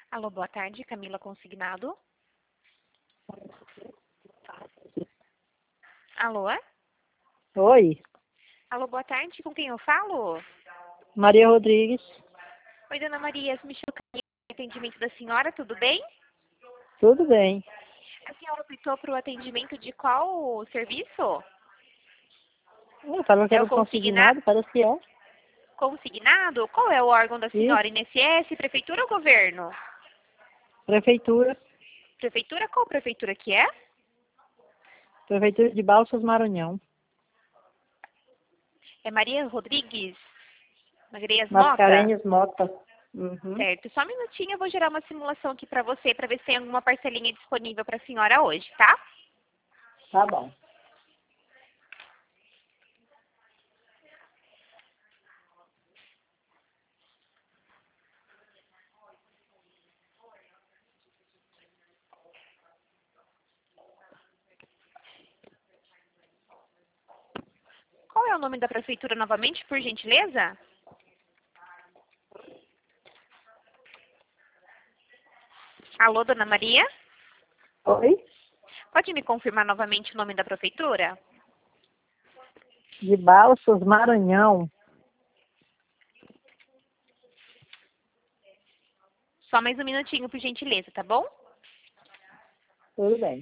Alô, boa tarde, Camila Consignado. Alô? Oi, Alô, boa tarde, com quem eu falo? Maria Rodrigues. Oi, dona Maria, me chama o atendimento da senhora, tudo bem? Tudo bem? A senhora optou para o atendimento de qual serviço? Falou que É era o um consignado, parece que é. consignado? Qual é o órgão da Isso, senhora? INSS, prefeitura ou governo? Prefeitura, Prefeitura? Qual prefeitura que é? Prefeitura de Balsas, Maranhão. É Maria Rodrigues? Magreias Mota? Mascarenhas Mota. Uhum. Certo, só um minutinho, eu vou gerar uma simulação aqui para você, para ver se tem alguma parcelinha disponível para a senhora hoje, tá? Tá bom. Qual é o nome da prefeitura novamente, por gentileza? Alô, dona Maria? Oi, Pode me confirmar novamente o nome da prefeitura? de Balsas, Maranhão. Só mais um minutinho, por gentileza, tá bom? Tudo bem.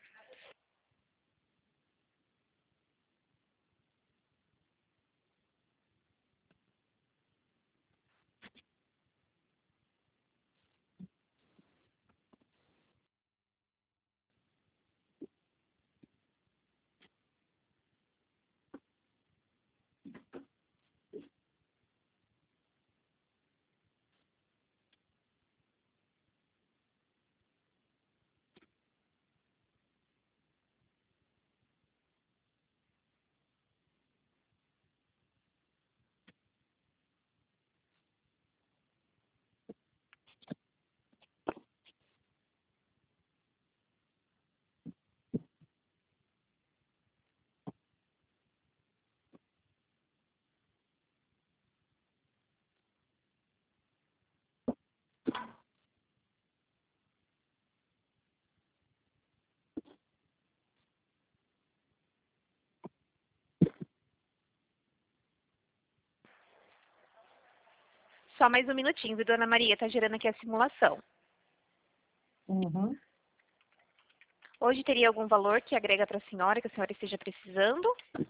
Só mais um minutinho, viu, dona Maria? Tá gerando aqui a simulação. Uhum. Hoje teria algum valor que agrega para a senhora, que a senhora esteja precisando?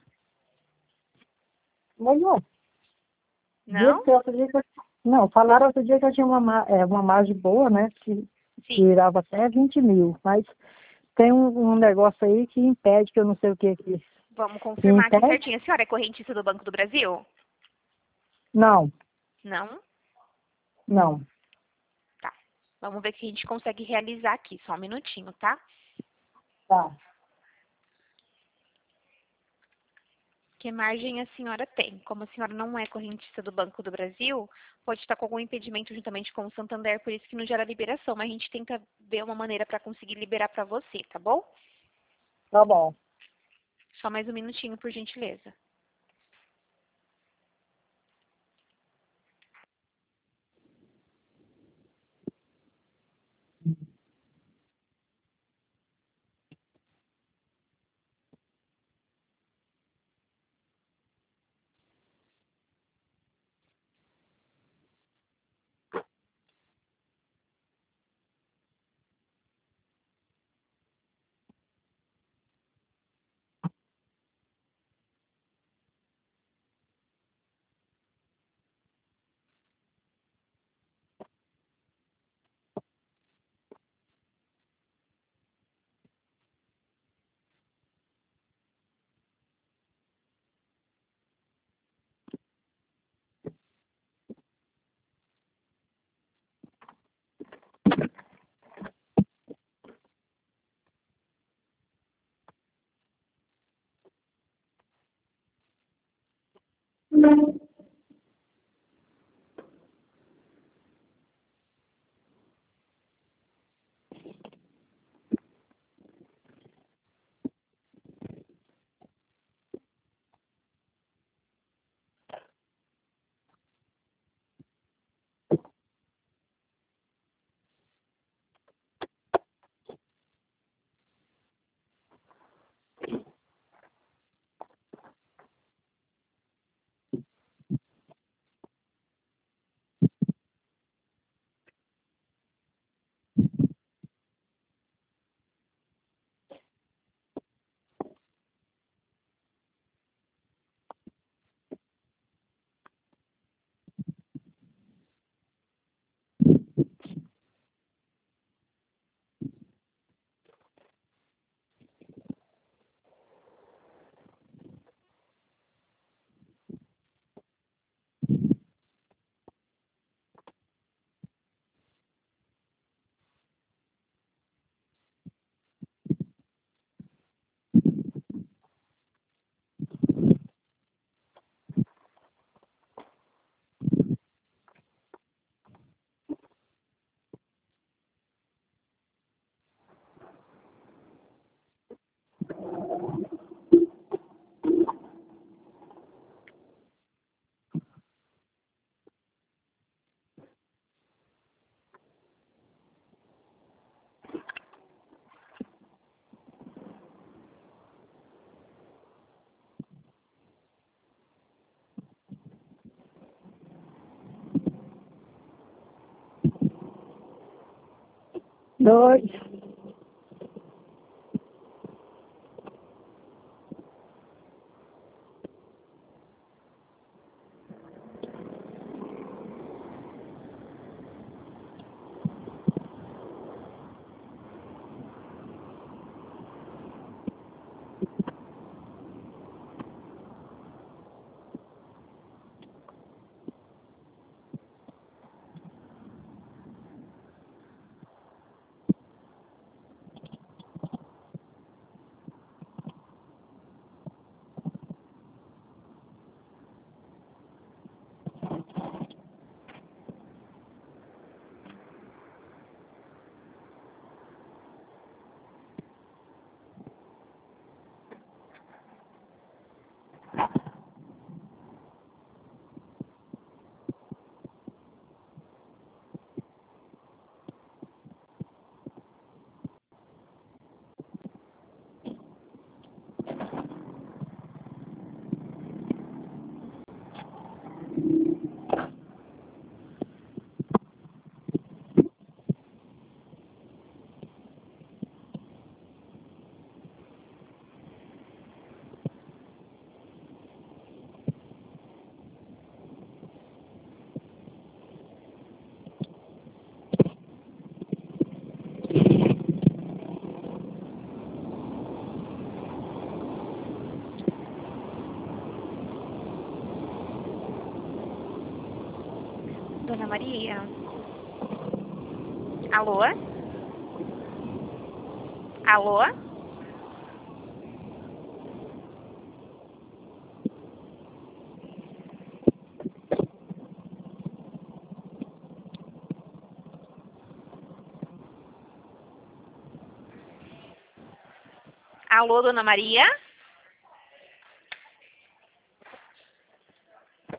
Mas não, Não? outro dia que não, falaram outro dia que eu tinha uma margem boa, né? Que Sim. tirava até 20 mil. Mas tem um negócio aí que impede, que eu não sei o Vamos que confirmar aqui impede. certinho. A senhora é correntista do Banco do Brasil? Não, Não? não. Tá. Vamos ver o que a gente consegue realizar aqui. Só um minutinho, tá? Tá. Que margem a senhora tem? Como a senhora não é correntista do Banco do Brasil, pode estar com algum impedimento juntamente com o Santander, por isso que não gera liberação, mas a gente tenta ver uma maneira para conseguir liberar para você, tá bom? Tá bom. Só mais um minutinho, por gentileza. 2. Dona Maria? Alô? Alô? Alô, Dona Maria?